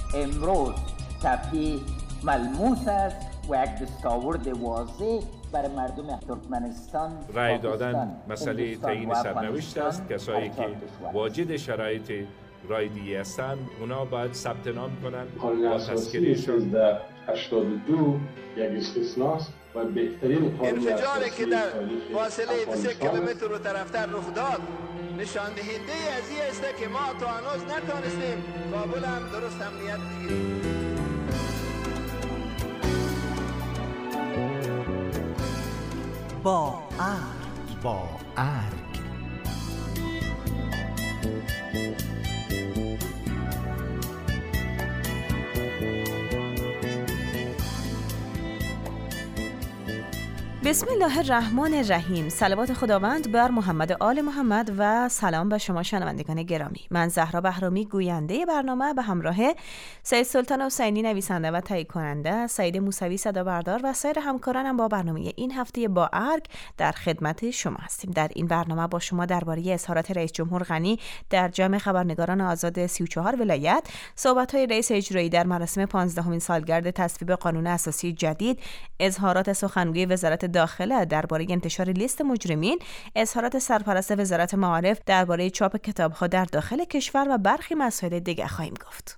امروز صفحه ملموس است و یک دستاورد واضح برای مردم ترکمنستان رای دادن مسئله تعیین سرنوشت است. کسایی که واجد شرایط رایدی هستند اونا باید ثبت نام کنند با تذکرهشون. 82 یک استثناست و بهترین انفجاری که در فاصله 2 کیلومتر رو طرفتر رخ داد نشان دهنده از این است که ما تا هنوز نتوانستیم کابل هم درست امنیت بگیریم. با ارگ بسم الله الرحمن الرحیم. صلوات خداوند بر محمد آل محمد و سلام به شما شنوندگان گرامی. من زهرا بهرامی گوینده برنامه به همراه سید سلطان حسینی نویسنده و تهیه کننده، سعید موسوی صدا بردار و سایر همکارانم با برنامه این هفته با ارگ در خدمت شما هستیم. در این برنامه با شما درباره اظهارات رئیس جمهور غنی در جمع خبرنگاران آزاد 34 ولایت، صحبت‌های رئیس اجرایی در مراسم 15مین سالگرد تصویب قانون اساسی جدید، اظهارات سخنگوی وزارت داخله درباره انتشار لیست مجرمین، اظهارات سرپرست وزارت معارف درباره چاپ کتاب‌ها در داخل کشور و برخی مسائل دیگر خواهیم گفت.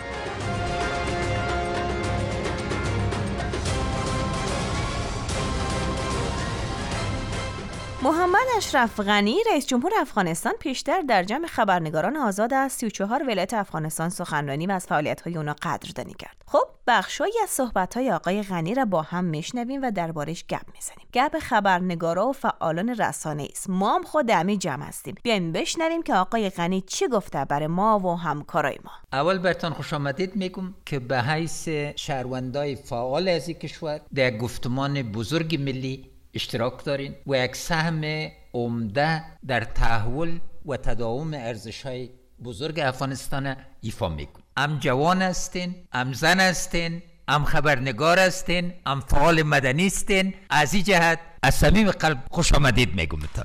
محمد اشرف غنی رئیس جمهور افغانستان پیشتر در جمع خبرنگاران آزاد از 34 ولایت افغانستان سخنرانی و از فعالیت‌های اونا قدردانی کرد. خب بخشایی از صحبت‌های آقای غنی را با هم میشنویم و دربارش گپ میزنیم. گپ خبرنگارا و فعالان رسانه‌ای است. ما هم خود همین جمع هستیم. بیاین بشنویم که آقای غنی چی گفته برای ما و همکارای ما. اول برتان خوش آمدید میگم که به حیث شهروندای فعال از این کشور در گفتمان بزرگ ملی اشتراک دارین و یک سهم عمده در تحول و تداوم ارزش‌های بزرگ افغانستان ایفا میکنین. ام جوان هستین، ام زن هستین، ام خبرنگار هستین، ام فعال مدنی هستین. از این جهت از صمیم قلب خوش آمدید میگم تا.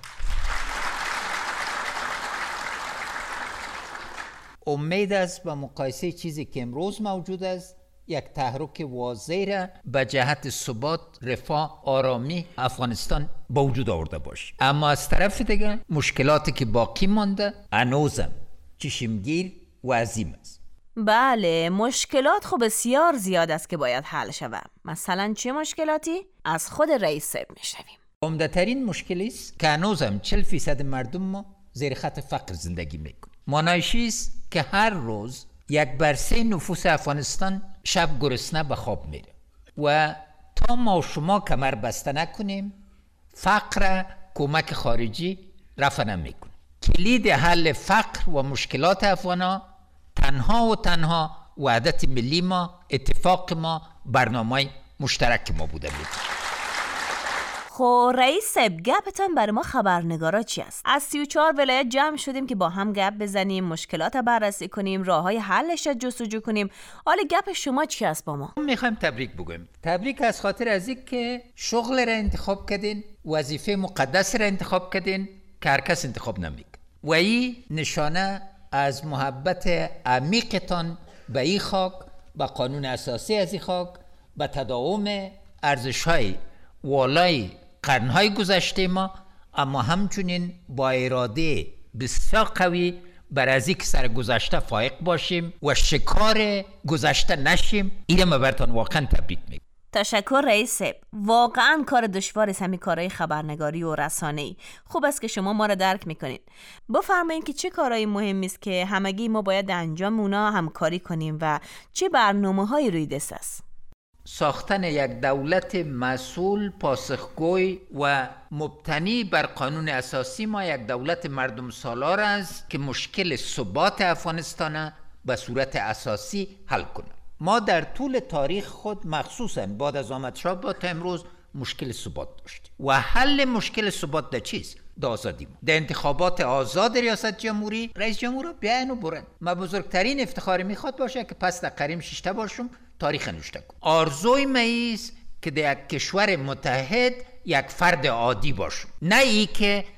امید است با مقایسه چیزی که امروز موجود است یک تحرک واضح را به جهت ثبات، رفاه، آرامی افغانستان با وجود آورده باشه. اما از طرف دیگه مشکلاتی که باقی مانده هنوزم چشمگیر و عظیم است. بله، مشکلات خب بسیار زیاد است که باید حل شود. مثلا چه مشکلاتی؟ از خود رئیس صاحب میشنویم. عمده ترین مشکلی است که هنوزم 40% مردم ما زیر خط فقر زندگی میکنن. معنیش است که هر روز 1/3 نفوس افغانستان شب گرسنه به خواب میره و تا ما و شما کمر بسته نکنیم فقر کمک خارجی رفع نمیکنه. کلید حل فقر و مشکلات افغانا تنها وحدت ملی ما، اتفاق ما، برنامه مشترک ما بوده میده. خب رئیس گپتان برای ما خبرنگارا چی است؟ از 34 ولایت جمع شدیم که با هم گپ بزنیم، مشکلات رو بررسی کنیم، راههای حلش رو جستجو کنیم. حالا گپ شما چی است با ما؟ میخوایم تبریک بگویم. تبریک از خاطر از این که شغل را انتخاب کردین، وظیفه مقدس را انتخاب کردین که هر کس انتخاب نمیکنه. و این نشانه از محبت عمیقتان به این خاک، به قانون اساسی از این خاک، به تداوم ارزش‌های والای قرن‌های گذشته ما، اما همچنین با اراده بسیار قوی بر از اینکه سر گذشته فائق باشیم و شکار گذشته نشیم. اینو ما براتون واقعا تبریک میگم. تشکر رئیس. واقعا کار دشواری است همین کارهای خبرنگاری و رسانه‌ای. خوب است که شما ما را درک میکنین. بفرمایید که چه کارهای مهمی است که همگی ما باید انجام اونا همکاری کنیم و چه برنامه‌هایی روی دست است؟ ساختن یک دولت مسئول، پاسخگوی و مبتنی بر قانون اساسی ما یک دولت مردم سالار است که مشکل ثبات افغانستان به صورت اساسی حل کنه. ما در طول تاریخ خود مخصوصاً بعد از آمد شاه با تا امروز مشکل ثبات داشتیم و حل مشکل ثبات در چیست؟ در آزادی ما. در انتخابات آزاد ریاست جمهوری رئیس جمهور بیاین و برن. ما بزرگترین افتخار میخواد باشه که پس در قریم 6 باشم تاریخ نوشته کنم. آرزوی من است که در یک کشور متحد یک فرد عادی باشم، نه ای که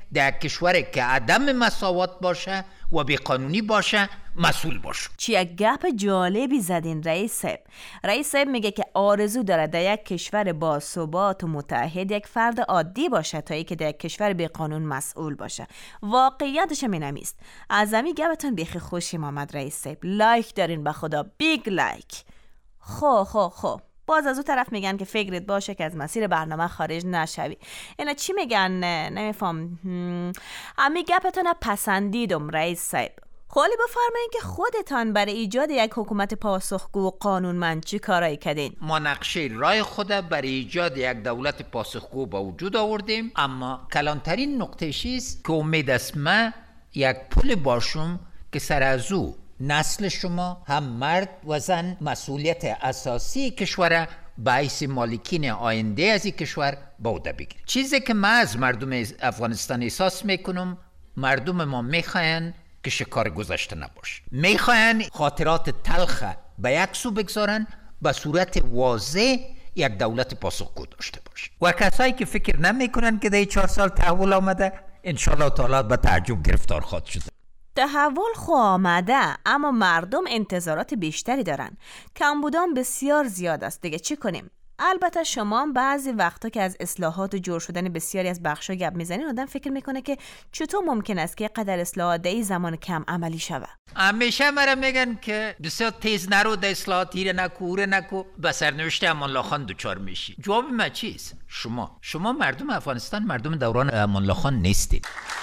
در کشور که عدم مساوات باشه و بیقانونی باشه مسئول باشه. چی گپ جالبی زدین رئیس صاحب میگه که آرزو داره در یک کشور با ثبات و متحد یک فرد عادی باشه تا اینکه در یک کشور بی قانون مسئول باشه. واقعیتش هم اینمیست. از همین گپتون بیخی خوشیم آمد رئیس صاحب. لایک دارین به خدا، بیگ لایک. خب باز از اون طرف میگن که فکرت باشه که از مسیر برنامه خارج نشوی. اینا چی میگن؟ نمیفهم. امی گپتون پسندیدم رئیس صاحب. خالی بفرمایین که خودتان برای ایجاد یک حکومت پاسخگو و قانونمند چی کارایی کردین؟ ما نقشه راه خود برای ایجاد یک دولت پاسخگو با وجود آوردیم، اما کلانترین نقطه چیست که امید است ما یک پل باشم که سر از او نسل شما هم مرد و زن مسئولیت اساسی کشور باعث مالکین آینده از این کشور به عهده بگیرید. چیزی که من از مردم افغانستان احساس میکنم، مردم ما میخواین که شکار گذشته نباشه، میخواین خاطرات تلخ به یک سو بگذارن، به صورت واضح یک دولت پاسخگو داشته باشه. و کسایی که فکر نمیکنن که در 4 سال تحول آمده، انشالله تعالی به تعجب گرفتار خواهد شد. تحول خو آمده، اما مردم انتظارات بیشتری دارن. کمبودان بسیار زیاد است. دیگه چی کنیم؟ البته شما بعضی وقتا که از اصلاحات و جور شدن بسیاری از بخشا گپ میزنین، آدم فکر میکنه که چطور ممکن است که قدر اصلاحات در زمان کم عملی شوه. همیشه مرا میگن که بسیار تیز نرو، در اصلاحات هیره نکو به سرنوشت امان الله خان دچار میشی. جواب من چیست؟ شما مردم افغانستان مردم دوران امان الله خان نیستید.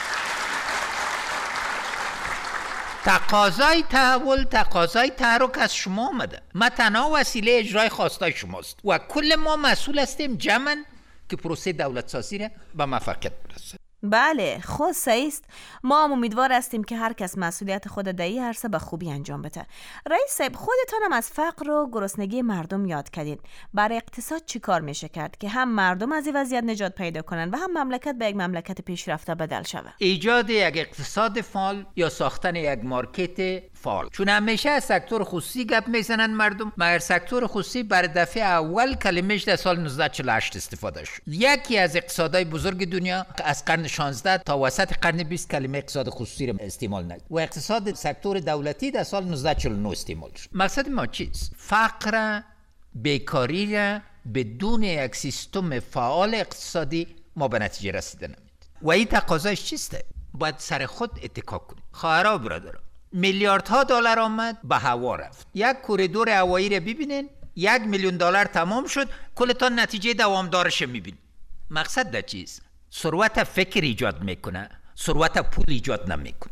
تقاضای تحول، تقاضای تحرک از شما آمده. ما تنها وسیله اجرای خواستای شماست و کل ما مسئول هستیم جمعاً که پروسه دولت سازی را به موفقیت برسه. بله، خود سعیست. ما هم امیدوار هستیم که هر کس مسئولیت خود در این عرصه به خوبی انجام بده. رئیس صاحب، خودتان هم از فقر و گرسنگی مردم یاد کردین. برای اقتصاد چی کار میشه کرد که هم مردم از این وضعیت نجات پیدا کنن و هم مملکت به یک مملکت پیشرفته بدل شود؟ ایجاد یک اقتصاد فعال یا ساختن یک مارکت فعال. چون همیشه از سکتور خصوصی گپ میزنن مردم، مگر سکتور خصوصی بر دفعه اول کلمش در سال 1948 استفاده شد. یکی از اقتصادهای بزرگ دنیا از قرن 16 تا وسط قرن 20 کلمه اقتصاد خصوصی رو استعمال نکرد و اقتصاد سکتور دولتی در سال 1949 استعمال شد. مقصد ما چیست؟ فقر، بیکاری را بدون یک سیستم فعال اقتصادی ما به نتیجه رسیدن نمیده. و این تقاضاش چیسته؟ باید سر خود اتکا کنیم. خواهرها برادرها، میلیاردها دلار آمد به هوا رفت. یک کوریدور هوایی رو ببینین، $1 میلیون تمام شد، کلتان نتیجه دوامدارش میبینید. مقصد در چیست؟ ثروت فکر ایجاد میکنه، ثروت پول ایجاد نمیکنه.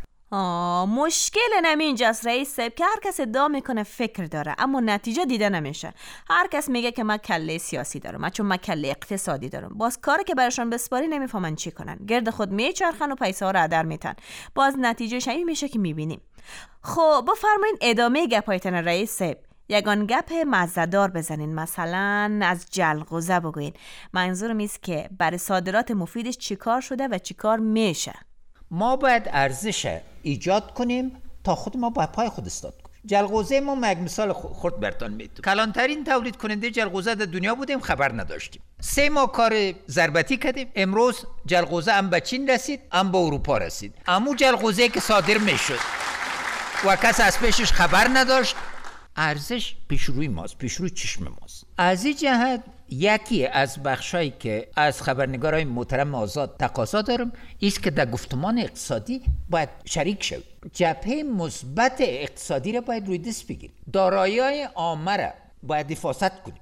مشکل اینجاست رئیس صاحب که هر کس ادعا میکنه فکر داره اما نتیجه دیده نمیشه. هر کس میگه که من کله سیاسی دارم، چون من کله اقتصادی دارم. باز کاری که براشون بسپاری نمیفهمن چی کنن، گرد خود میچرخن و پیسه ها رو هدر میتن. باز نتیجه شمی میشه که میبینیم. خب بفرمایین ادامه گپایتون رئیس صاحب. یگان گپ مزه‌دار بزنین، مثلا از جلغوزه بگوین. منظورم است که برای صادرات مفیدش چیکار شده و چیکار میشه. ما باید ارزش ایجاد کنیم تا خود ما با پای خود استاد کنیم. جلغوزه ما یک مثال خرد برتان میتونم. کلانترین تولید کننده جلغوزه در دنیا بودیم، خبر نداشتیم. 3 ماه کار ضربتی کردیم، امروز جلغوزه هم به چین رسید، هم به اروپا رسید. امو جلغوزه که صادر میشد و کس از پیشش خبر نداشت، ارزش پیشروی ماست، پیشروی چشم ماست. از این جهت یکی از بخشایی که از خبرنگارای محترم آزاد تقاضا دارم است که در گفتمان اقتصادی باید شریک شوید. جبهه مثبت اقتصادی را باید روی دست بگیرید. دارایی‌های عامه را باید حفاظت کنید.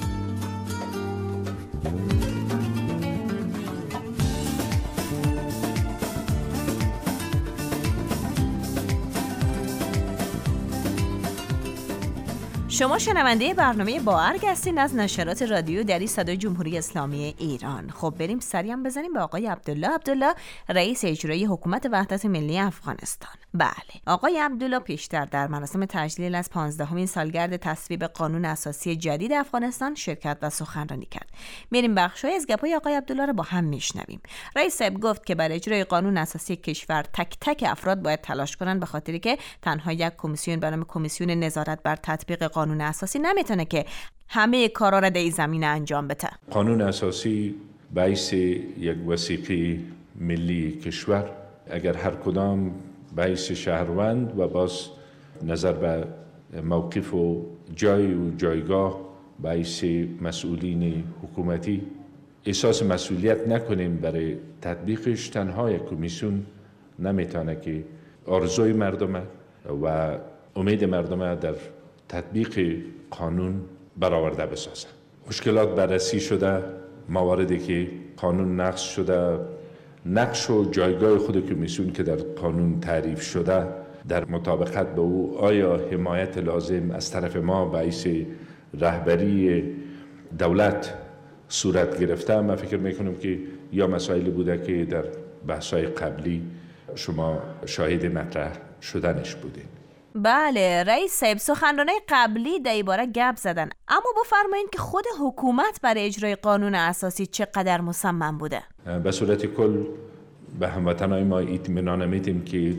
شما شنونده برنامه با ارگ هستین از نشرات رادیو در صدای جمهوری اسلامی ایران. خب بریم سریع بزنیم به آقای عبدالله رئیس اجرایی حکومت وحدت ملی افغانستان. بله، آقای عبدالله پیشتر در مراسم تجلیل از 15مین سالگرد تصویب قانون اساسی جدید افغانستان شرکت و سخنرانی کرد. میریم بخشای از گپای آقای عبدالله رو با هم میشنویم. رئیس صاحب گفت که برای اجرای قانون اساسی کشور تک تک افراد باید تلاش کنن، به خاطری که تنها یک کمیسیون به نام کمیسیون نظارت بر تطبیق قانون اساسی نمیتونه که همه کارا را در این زمینه انجام بده. قانون اساسی باعث یک وثیقه ملی کشور اگر هر کدام به حیث شهروند و باز نظر به موقف و جای و جایگاه به حیث مسئولین حکومتی احساس مسئولیت نکنیم برای تطبیقش، تنها یک کمیسیون نمیتونه که آرزوی مردم و امید مردم در تطبیق قانون برآورده بسازه. مشکلات بررسی شده، مواردی که قانون نقض شده، نقش و جایگاه خود کمیسیون که در قانون تعریف شده در مطابقت به او آیا حمایت لازم از طرف ما به حیث رهبری دولت صورت گرفته. من فکر میکنم که یا مسائلی بوده که در بحث‌های قبلی شما شاهد مطرح شدنش بودین. بله رئیس صاحب، سخنرانای قبلی در این باره گپ زدن، اما بفرمایید که خود حکومت برای اجرای قانون اساسی چقدر مصمم بوده؟ به صورت کل به هموطنان ما اطمینان میدیم که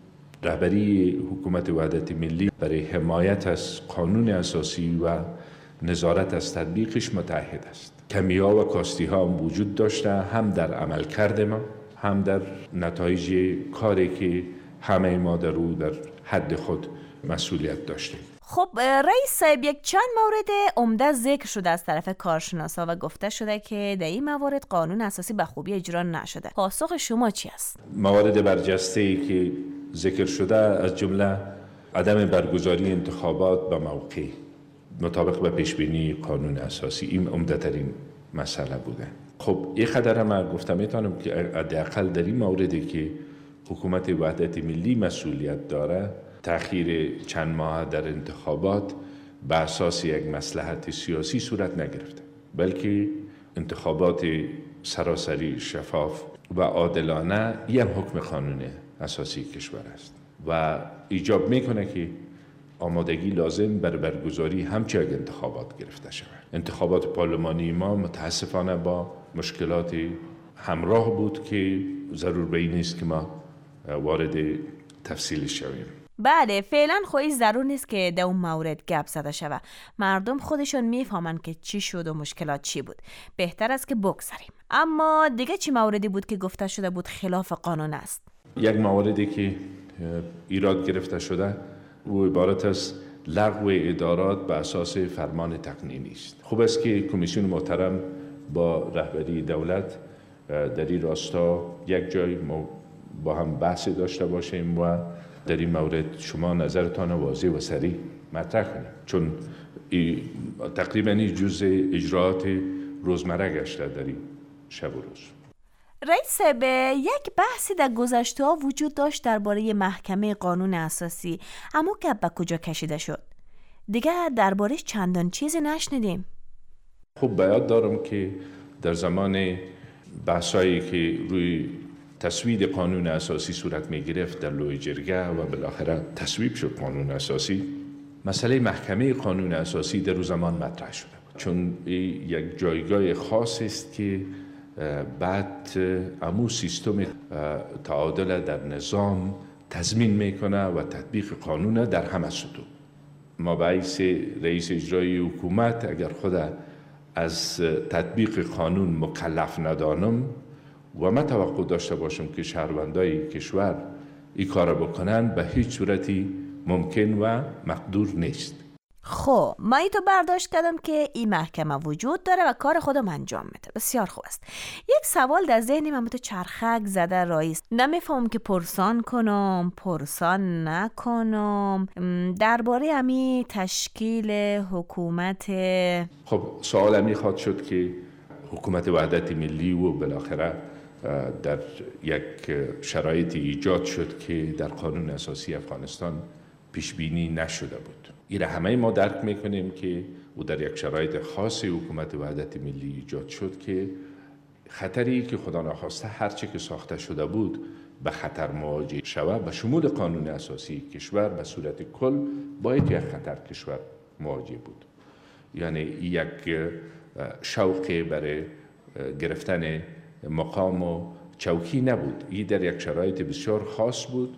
رهبری حکومت وحدت ملی برای حمایت از قانون اساسی و نظارت از تطبیقش متعهد است. کمی‌ها و کاستی‌ها هم وجود داشته، هم در عملکرد ما، هم در نتایج کاری که همه ما در او در حد خود مسئولیت داشتیم. خب رئیس صاحب، یک چند مورد عمده ذکر شده از طرف کارشناسا و گفته شده که در این موارد قانون اساسی به خوبی اجرا نشده. پاسخ شما چی است؟ موارد برجسته‌ای که ذکر شده از جمله عدم برگزاری انتخابات به موقع مطابق به پیشبینی قانون اساسی، این عمده‌ترین مسئله بوده. خب این قدر من گفتم میتونم که حداقل در این موردی که حکومت وحدت ملی مسئولیت داره، تأخیر چند ماه در انتخابات به اساس یک مصلحت سیاسی صورت نگرفته، بلکه انتخابات سراسری شفاف و عادلانه یک حکم قانون اساسی کشور است و ایجاب میکنه که آمادگی لازم بر برگزاری همچنین انتخابات گرفته شود. انتخابات پارلمانی ما متاسفانه با مشکلات همراه بود که ضرور به این نیست که ما وارد تفصیلش شویم. بله فعلا خودش ضرور نیست که در اون مورد گپ زده شود. مردم خودشون میفهمن که چی شد و مشکلات چی بود. بهتر است که بگذاریم. اما دیگه چی موردی بود که گفته شده بود خلاف قانون است؟ یک موردی که ایراد گرفته شده او عبارت از لغو ادارات به اساس فرمان تقنینی است. خوب است که کمیسیون محترم با رهبری دولت در این راستا یک جای با هم بحث داشته باشیم و در این مورد شما نظرتان واضح و صریح مطرح کنید، چون تقریبا جزء اجراعات روزمره گشته در این شب و روز. رئیس به یک بحثی در گذشته ها وجود داشت درباره محکمه قانون اساسی، اما گپ به کجا کشیده شد؟ دیگه درباره‌اش چندان چیزی نشنیدیم. خب بیاد دارم که در زمان بحثایی که روی تصویب قانون اساسی صورت می گرفت در لوی جرگه و بالاخره تصویب شد قانون اساسی، مسئله محکمه قانون اساسی در اون زمان مطرح شده بود، چون یک جایگاه خاص است که بعد امو سیستم تعادل در نظام تضمین میکنه و تطبیق قانون در همه سطوح. ما به حیث رئیس اجرایی حکومت اگر خود از تطبیق قانون مکلف ندانم و من توقع داشته باشم که شهروندای کشور این کار بکنن، به هیچ صورتی ممکن و مقدور نیست. خب من اینو برداشت کردم که این محکمه وجود داره و کار خودم انجام میده. بسیار خوب است. یک سوال در ذهنم هم تو چرخک زده رئیس، نمیفهم که پرسان کنم پرسان نکنم درباره امی تشکیل حکومت. خب سوال امی خواد شد که حکومت وحدت ملی و بالاخره در یک شرایط ایجاد شد که در قانون اساسی افغانستان پیش بینی نشده بود. این همه ما درک میکنیم که او در یک شرایط خاصی حکومت وحدت ملی ایجاد شد که خطری که خدا نخواسته هرچه که ساخته شده بود به خطر مواجه شود، به شمول قانون اساسی کشور به صورت کل باید یک خطر کشور مواجه بود. یعنی یک شوق برای گرفتن مقام و چوکی نبود. این در یک شرایط بسیار خاص بود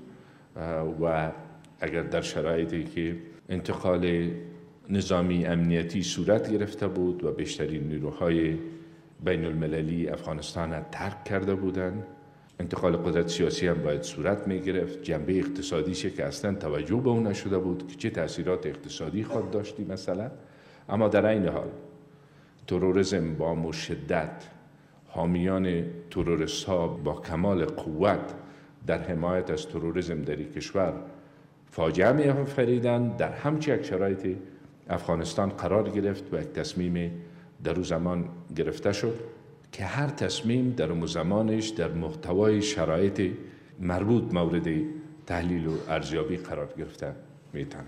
و اگر در شرایطی که انتقال نظامی امنیتی صورت گرفته بود و بیشترین نیروهای بین المللی افغانستان ترک کرده بودند، انتقال قدرت سیاسی هم باید صورت می گرفت. جنبه اقتصادیشه که اصلا توجه به اون نشده بود که چه تأثیرات اقتصادی خود داشتی مثلا. اما در این حال تروریسم با مشدت، حامیان تروریست ها با کمال قوت در حمایت از تروریسم در این کشور فاجعه می آفریدند. در همچین یک شرایطی افغانستان قرار گرفت و یک تصمیم در اون زمان گرفته شد که هر تصمیم در اون زمانش در محتوای شرایط مربوط مورد تحلیل و ارزیابی قرار گرفته میتونه.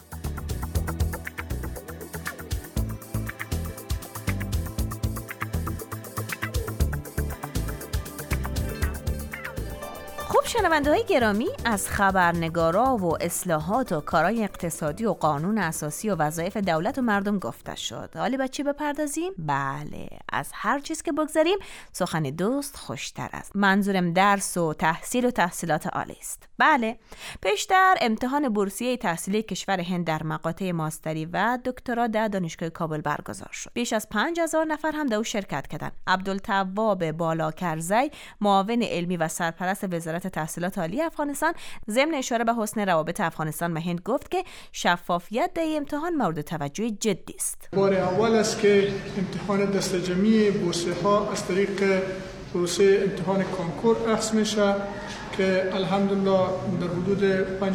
شنونده‌های گرامی، از خبرنگارا و اصلاحات و کارهای اقتصادی و قانون اساسی و وظایف دولت و مردم گفته شد. حالا به چی بپردازیم؟ بله، از هر چیز که بگذاریم سخن دوست خوشتر است. منظورم درس و تحصیل و تحصیلات عالی است. بله، پیشتر امتحان بورسیه تحصیلی کشور هند در مقاطع ماستری و دکترا در دانشگاه کابل برگزار شد. بیش از 5000 نفر هم در او شرکت کردند. عبدالتواب بالاکرزی، معاون علمی و سرپرست وزارت تحصیلات عالی افغانستان، ضمن اشاره به حسن روابط افغانستان و هند گفت که شفافیت در این امتحان مورد توجه جدی است. بار اول است که امتحان دستجمعی بورسیه ها از طریق پروسه امتحان کنکور اخذ میشه که الحمدلله در حدود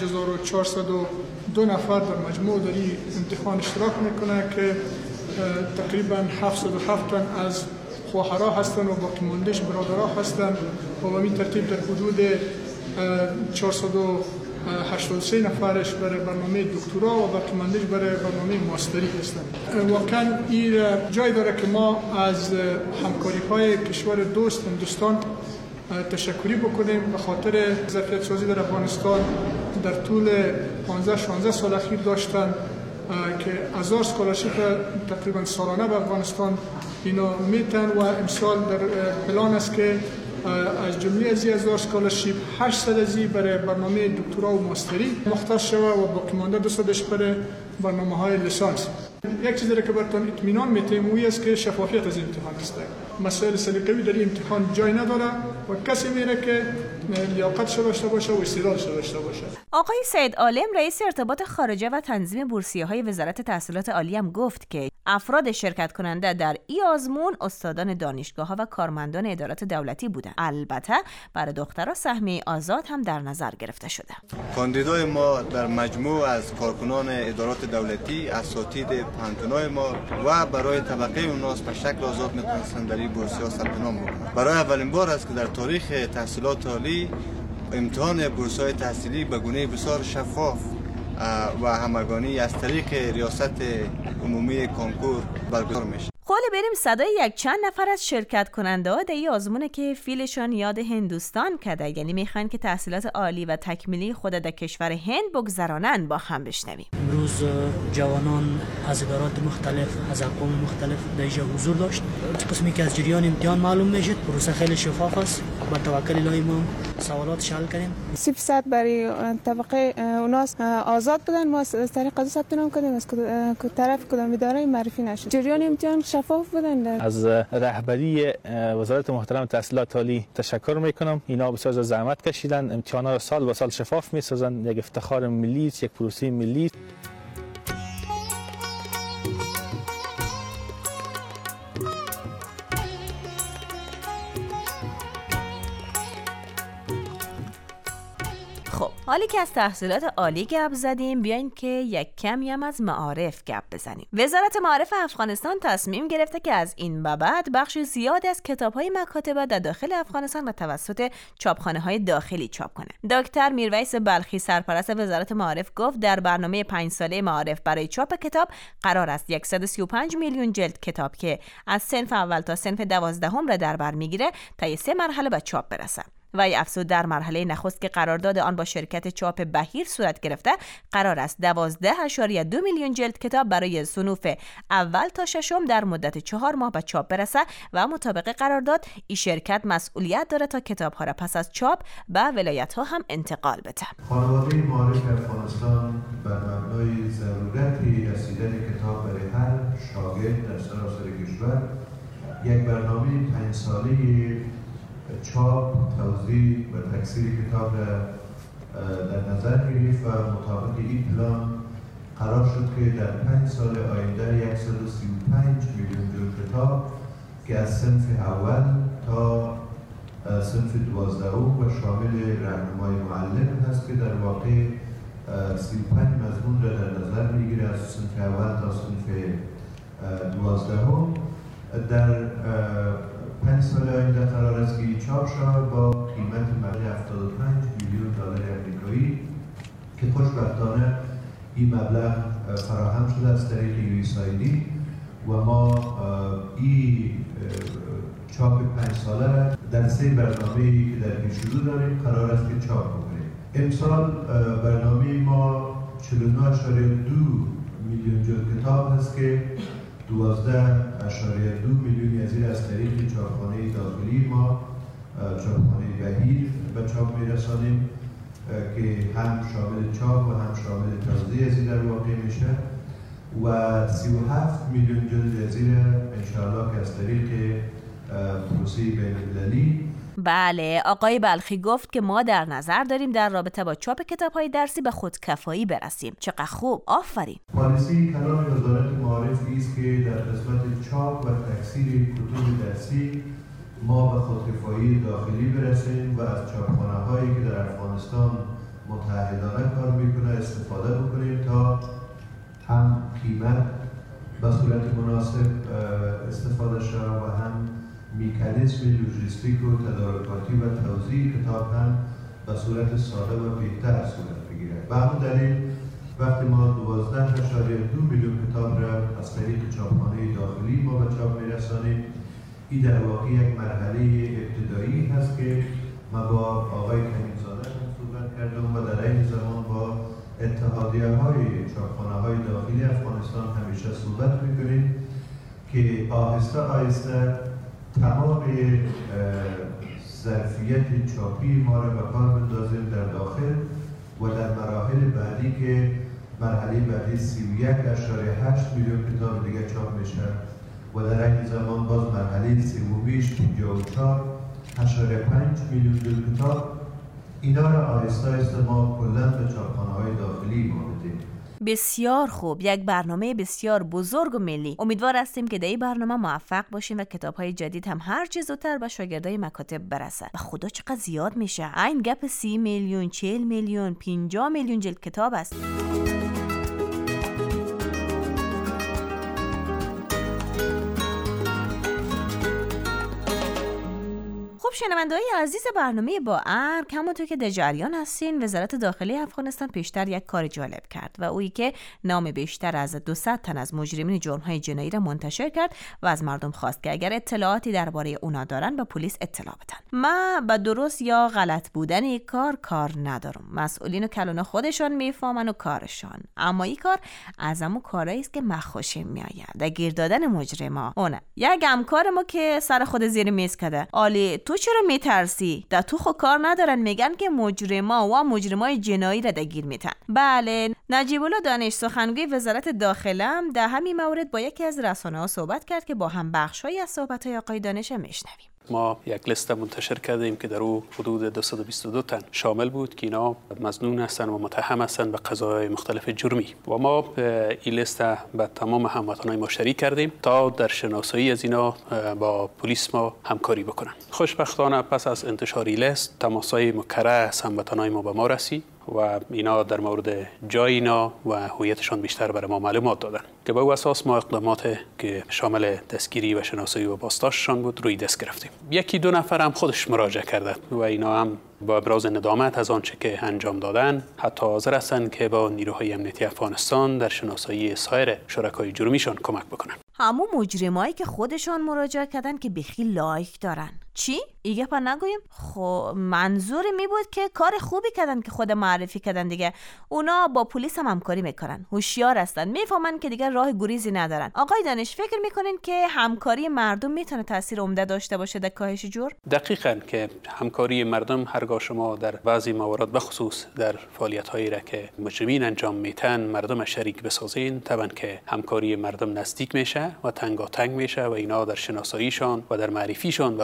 5402 نفر در مجموع در این امتحان اشتراک میکنه که تقریبا 707 تن از خواهرها هستند و باقی ماندهش برادرها هستند و به این ترتیب در حدود 483 نفرش برای برنامه دکترا و باقی ماندهش برای برنامه ماستری هستند. واقعا این جای داره که ما از همکاری های کشور دوست هندوستان تشکری بکنیم به خاطر ظرفیت سازی در افغانستان در طول 15-16 سال اخیر داشتن که 1000 اسکولارشیپ تقریبا سالانه به افغانستان اینا میتن و امسال در پلان است که از جمله از 1000 اسکولارشیپ 800 از برای برنامه دکترا و ماستری مختص شود و باقی مانده 200 برای برنامه‌های لیسانس. یک چیزی که براتون اطمینان میتیم اوی است که شفافیت از امتحان است. مسائل سلیقه‌ای در امتحان جای نداره و کسی میره که لیاقتش داشته باشه و استعدادش داشته باشه. آقای سید عالم، رئیس ارتباط خارجه و تنظیم بورسیه‌های وزارت تحصیلات عالی هم گفت که افراد شرکت کننده در این آزمون استادان دانشگاه‌ها و کارمندان ادارات دولتی بودند. البته برای دخترها سهمیه آزاد هم در نظر گرفته شده. کاندیدای ما در مجموع از کارکنان ادارات دولتی، اساتید پانتونای ما و برای طبقه اوناس به شکل آزاد میتونستن در این بورسیه ثبت نام بکنن. برای اولین بار است که در تاریخ تحصیلات عالی امتحان بورس‌های تحصیلی به گونه بسیار شفاف و همگانی از طریق ریاست عمومی کنکور برگزار میشه. حالا بریم صدای یک چند نفر از شرکت کننده ها در این آزمونه که فیلشان یاد هندوستان کرده، یعنی میخوان که تحصیلات عالی و تکمیلی خود در کشور هند بگذرانن، با هم بشنویم. امروز جوانان از ادارات مختلف از اقوام مختلف در اینجا حضور داشت. قسمی که از جریان امتحان معلوم میشه، پروسه خیلی شفاف است. با توکل الهی ما سوالات حل کردیم. 30% برای طبقه اوناس آزاد بودن، ما از طریق ثبت نام کردیم، از طرف کدام اداره معرفی نشد. جریان امتحان شفاف بودن. از رهبری وزارت محترم تحصیلات عالی تشکر میکنم. اینا بسیار زحمت کشیدن، امتحانا رو سال به سال شفاف میسازن. یک افتخار ملی، یک پروسه ملی. خب، حالی که از تحصیلات عالی گپ زدیم، بیاین که یک کمی هم از معارف گپ بزنیم. وزارت معارف افغانستان تصمیم گرفته که از این به بعد بخش زیاد از کتاب‌های مکاتب در داخل افغانستان و توسط چاپخانه‌های داخلی چاپ کنه. دکتر میرویس بلخی، سرپرست وزارت معارف، گفت در برنامه 5 ساله معارف برای چاپ کتاب قرار است 135 میلیون جلد کتاب که از صنف اول تا صنف 12 را در بر میگیره تا 3 مرحله به چاپ برسه. و افزود در مرحله نخست که قرارداد آن با شرکت چاپ بهیر صورت گرفته، قرار است 12.2 میلیون جلد کتاب برای صنوف اول تا ششم در مدت 4 ماه به چاپ برسه و مطابق قرارداد این شرکت مسئولیت داره تا کتاب‌ها را پس از چاپ به ولایت‌ها هم انتقال بده. خانواده معارف افغانستان بر مبنای ضرورت رسیدن کتاب برای هر شاگرد در سراسر کشور یک برنامه 5 ساله چاپ، توزیع و تکثیر کتاب را در نظر گرفت و مطابق این پلان قرار شد که در 5 سال آینده 135 میلیون جلد کتاب که از صنف اول تا صنف 12 و شامل راهنمای معلم هست که در واقع 35 مضمون را در نظر میگیره از صنف اول تا صنف 12 در 5 سال آینده قرار است که چاپ شود با قیمت مبلغ 75 میلیون دلار آمریکایی که خوشبختانه این مبلغ فراهم شده از طریق USAID و ما این چاپ 5 ساله را در 3 برنامه‌ای که در پیش رو داریم قرار است که چاپ بکنیم. امسال برنامه ما 49.2 میلیون جلد کتاب هست که 12.2 میلیونی از این از طریق چاپخانه داخلی ما چاپخانه بهیر به چاپ میرسانیم که هم شامل چاپ و هم شامل توزیع از این در واقع میشه و 37 میلیون جلد از این انشاءالله که از طریق پروسه بین المللی. بله، آقای بلخی گفت که ما در نظر داریم در رابطه با چاپ کتاب‌های درسی به خودکفایی برسیم. چقدر خوب، آفرین. پالیسی کلان وزارت معارف است که در قسمت چاپ و تکثیر کتب درسی ما به خودکفایی داخلی برسیم و از چاپخانه‌هایی که در افغانستان متحدانه کار میکنه استفاده بکنیم تا هم قیمت به صورت مناسب استفاده شود و هم میکانیزم لوجستیک و تدارکاتی و توزیع کتاب هم به صورت ساده و بهتر صورت بگیرد. به همون دلیل وقتی ما 12.2 میلیون کتاب را از طریق چاپخانه داخلی ما به چاپ میرسانیم، این در واقع یک مرحله ابتدایی هست که ما با آقای کمیزاده هم صحبت کردم و در این زمان با اتحادیه‌های چاپخانه‌های داخلی افغانستان همیشه صحبت میکنیم که آهسته آهسته تمام ظرفیت چاپی ما را به کار بندازیم در داخل و در مراحل بعدی که مرحله بعدی 31.8 میلیون کتاب دیگه چاپ میشه و در این زمان باز مرحله سومیش 54.5 میلیون جلد کتاب. اینا را آهسته آهسته ما کلاً به چاپخانه‌های داخلی ما بدیم. بسیار خوب، یک برنامه بسیار بزرگ و ملی. امیدوار هستیم که در این برنامه موفق باشیم و کتاب‌های جدید هم هر چه زودتر به شاگردای مکاتب برسه. و خدا چقدر زیاد میشه. این گپ 30 میلیون، 40 میلیون، 50 میلیون جلد کتاب است. خب شنونده‌های عزیز برنامه با ارگ، همونطور که در جریان هستین وزارت داخلی افغانستان پیشتر یک کار جالب کرد و اویی که نام بیشتر از 200 تن از مجرمین جرم‌های جنایی را منتشر کرد و از مردم خواست که اگر اطلاعاتی درباره اونا دارن به پلیس اطلاع بدن. من با درست یا غلط بودن این کار ندارم. مسئولین و کلونا خودشان میفهمن و کارشان. اما این کار از همون کارایی است که من خوشم میآید. در گیر دادن مجرما. اون یک همکار ما که سر خود زیر میز کده. عالی تو چرا میترسی؟ در تو خود کار ندارن، میگن که مجرما و مجرمای جنایی را دگیر میتن. بله، نجیب الله دانش سخنگوی وزارت داخله هم در همین مورد با یکی از رسانه‌ها صحبت کرد که با هم بخشایی از صحبت‌های آقای دانش میشنویم. ما یک لیست منتشر کردیم که در او حدود 222 تن شامل بود که اینا مظنون هستند و متهم هستند به قضایای مختلف جرمی و ما این لیست به تمام هموطنان ما شریک کردیم تا در شناسایی از اینا با پلیس ما همکاری بکنن. خوشبختانه پس از انتشار این لیست تماسای مکرر از هموطنان ما به ما رسید و اینا در مورد جای اینا و هویتشان بیشتر برای ما معلومات دادن که به اساس ما اقدامات که شامل دستگیری و شناسایی و بازداشتشان بود روی دست گرفتیم. یکی دو نفر هم خودش مراجعه کرده و اینا هم با ابراز ندامت از آنچه که انجام دادن حتی حاضر هستند که با نیروهای امنیتی افغانستان در شناسایی سایر شرکای جرمیشان کمک بکنن. همون مجرمایی که خودشان مراجعه کردن که بخی لایک دارن. چی؟ ایگه پا نگویم؟ خب منظور می بود که کار خوبی کردن که خود معرفی کردن دیگه. اونا با پلیس هم همکاری میکنن. هوشیار هستن. میفهمن که دیگه راه گریزی ندارن. آقای دانش فکر میکنین که همکاری مردم میتونه تاثیر عمده داشته باشه در کاهش جرم؟ دقیقاً که همکاری مردم هرگاه شما در بعضی موارد بخصوص در فعالیت‌هایی را که مجرمین انجام میتن مردم شریک بسازین، طبعاً که همکاری مردم نزدیک میشه و تنگاتنگ میشه و اینا در شناساییشان و در معرفیشان به ارگان‌های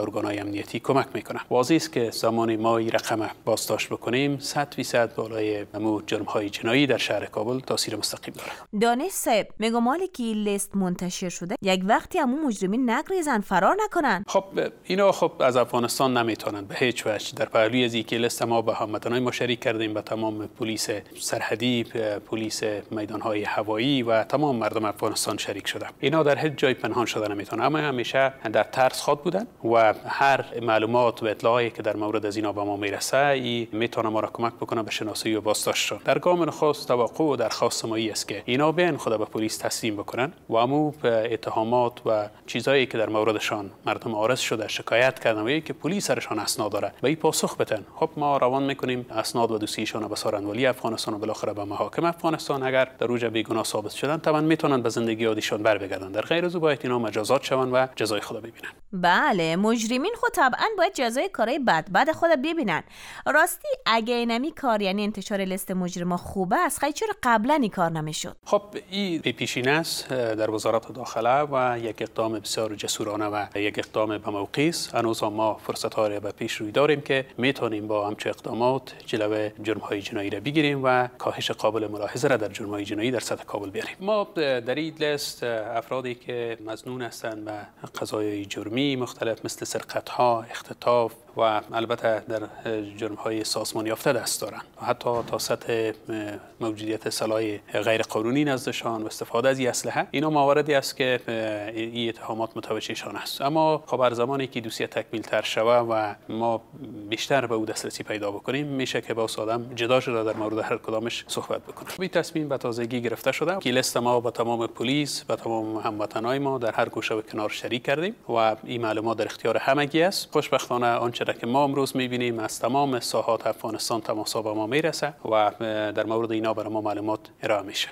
امنیتی کمک میکنه. واضح است که زمانی ما این رقم بازداشت بکنیم 100% بالای همو جرم‌های جنایی در شهر کابل تاثیر مستقیم داره. دانش صاحب میگم مالی که این لیست منتشر شده یک وقتی همون مجرمین نگریزن فرار نکنن. خب اینا از افغانستان نمیتونن به هیچ وجه. در پهلوی از اینکه لیست ما به هموطنان ما شریک کردیم، به تمام پلیس سرحدی، پلیس میدانهای هوایی و تمام مردم افغانستان شریک شدن. اینا در هیچ جای پنهان شده نمیتونن، اما همیشه در ترس خواد بودن و هر معلومات و اطلاعی که در مورد از اینا به ما میرسه ای میتونه ما را کمک بکنه به شناسایی و بازداشتشون. در گام نخست توقع و درخواست ما است که اینا بیان خود به پلیس تسلیم بکنن و همو اتهامات و چیزایی که در موردشان مردم عارض شده شکایت کردن و که پلیس سرشان اسناد داره به این پاسخ بدن. خب ما روان میکنیم اسناد و دوسیه‌شان به سارنوالی افغانستان و بالاخره به محاکم افغانستان. اگر در اوج بیگناه ثابت شدن طبعا میتونن به زندگی عادیشان بر بگردن، در غیر از او باید اینا مجازات شون و جزای خود ببینن. بله، مجرمین خود طبعا باید جزای کارهای بد خود ببینن. راستی اگه اینمی کار یعنی انتشار لیست مجرما خوبه است، خیلی چرا قبلا این کار نمیشد؟ خب این پیشینه است در وزارت داخله و یک اقدام بسیار جسورانه و یک اقدام به موقع است. هنوز ما فرصت‌ها را به پیش روی داریم که میتونیم با همچین اقدامات جلوه جرم‌های جنایی را بگیریم و کاهش قابل ملاحظه را در جرم‌های جنایی در سطح کابل بیاریم. ما در این لیست افرادی که مظنون هستند به قضایای جرمی مختلف مثل سرقت‌ها، اختطاف و البته در جرم‌های سازمان یافته دست دارند و حتی تا سطح موجودیت سلاح غیر قانونی نزدشان و استفاده از این اسلحه، اینا مواردی است که این اتهامات متوجهشان است. اما خب هر زمانی که دوسیه تکمیل تر شوه و ما بیشتر به او دسترسی پیدا بکنیم، میشه که با آدم جدا شده در مورد هر کدامش صحبت بکنیم. این تصمیم به تازگی گرفته شده که لیست ما با تمام پلیس و تمام هموطنان ما در هر گوشه و کنار شریک کردیم و این معلومات در اختیار همگی است. خوشبختانه آنچه که ما امروز می‌بینیم از تمام ساحات افغانستان تماسا به ما میرسه و در مورد اینا برای ما معلومات ارائه میشه.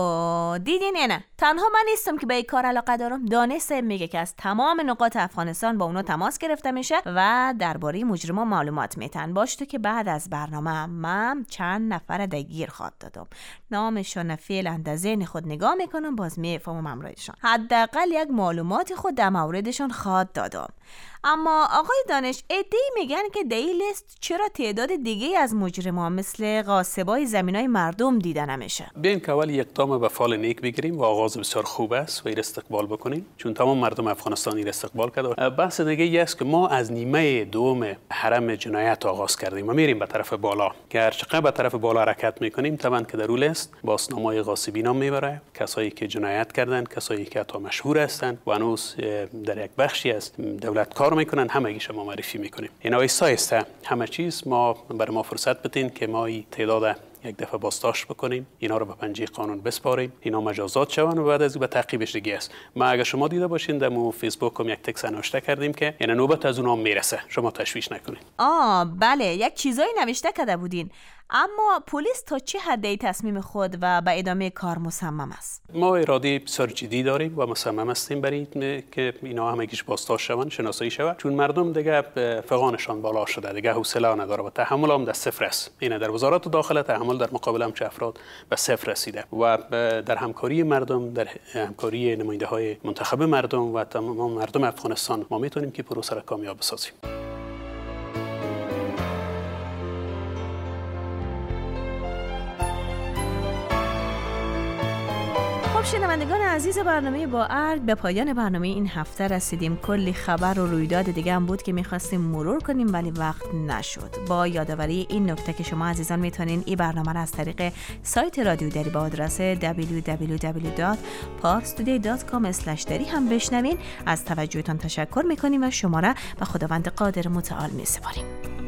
خب دیدین نه تنها من نیستم که به این کار علاقه دارم. دانش میگه که از تمام نقاط افغانستان با اونا تماس گرفته میشه و درباره مجرما معلومات میتن. باشه که بعد از برنامه من چند نفر دگیر خواد دادم، نامشون فعلا در ذهن خود نگاه میکنم، باز میفهمم امرایشان حداقل یک معلوماتی خود در موردشون خواد دادم. اما آقای دانش ادعی میگن که در این لیست چرا تعداد دیگه از مجرما مثل غاصبای زمینای مردم دیده نمیشه؟ بین که اول اقدام به فال نیک بگیریم و آغاز بسیار خوب است و این استقبال بکنیم، چون تمام مردم افغانستان این استقبال کرده. بحث دیگه ای است که ما از نیمه دوم حرم جنایت آغاز کردیم و میریم به طرف بالا که هر چقدر به طرف بالا حرکت میکنیم طبعا که در اون لیست بازنامه‌های غاصبینا میبره، کسایی که جنایت کردن، کسایی که حتی مشهور هستند و هنوز در یک بخشی از دولت کار میکنن، همگیش ما معرفی میکنیم. اینا ایسا همه چیز ما برای ما فرصت بدین که ما این تعداد یک دفعه بازداشت بکنیم، اینا رو به پنجه قانون بسپاریم، اینا مجازات شون و بعد از این به تعقیبش دیگه است. ما اگه شما دیده باشین در فیسبوک هم یک تکست نوشته کردیم که این نوبت از اونها میرسه، شما تشویش نکنین. بله یک چیزایی نوشته کرده بودین، اما پلیس تا چه حدی تصمیم خود و به ادامه کار مصمم است؟ ما اراده بسیار جدی داریم و مصمم هستیم برای که اینا همگیش بازداشت شون، شناسایی شون، چون مردم دیگه فقانشان بالا شده، دیگه حوصله نداره و تحمل هم در صفر است. اینا در وزارت داخله تحمل در مقابل همچه افراد به صفر رسیده و در همکاری مردم، در همکاری نماینده‌های منتخب مردم و تمام مردم افغانستان ما میتونیم که پروسه را کامیاب بسازیم. شنوندگان عزیز برنامه با ارگ به پایان برنامه این هفته رسیدیم. کلی خبر و رویداد دیگه هم بود که میخواستیم مرور کنیم ولی وقت نشد. با یادآوری این نکته که شما عزیزان میتونین این برنامه را از طریق سایت رادیو دری با آدرس www.parstoday.com/dari هم بشنوین. از توجهتان تشکر میکنیم و شما را به خداوند قادر متعال میسپاریم.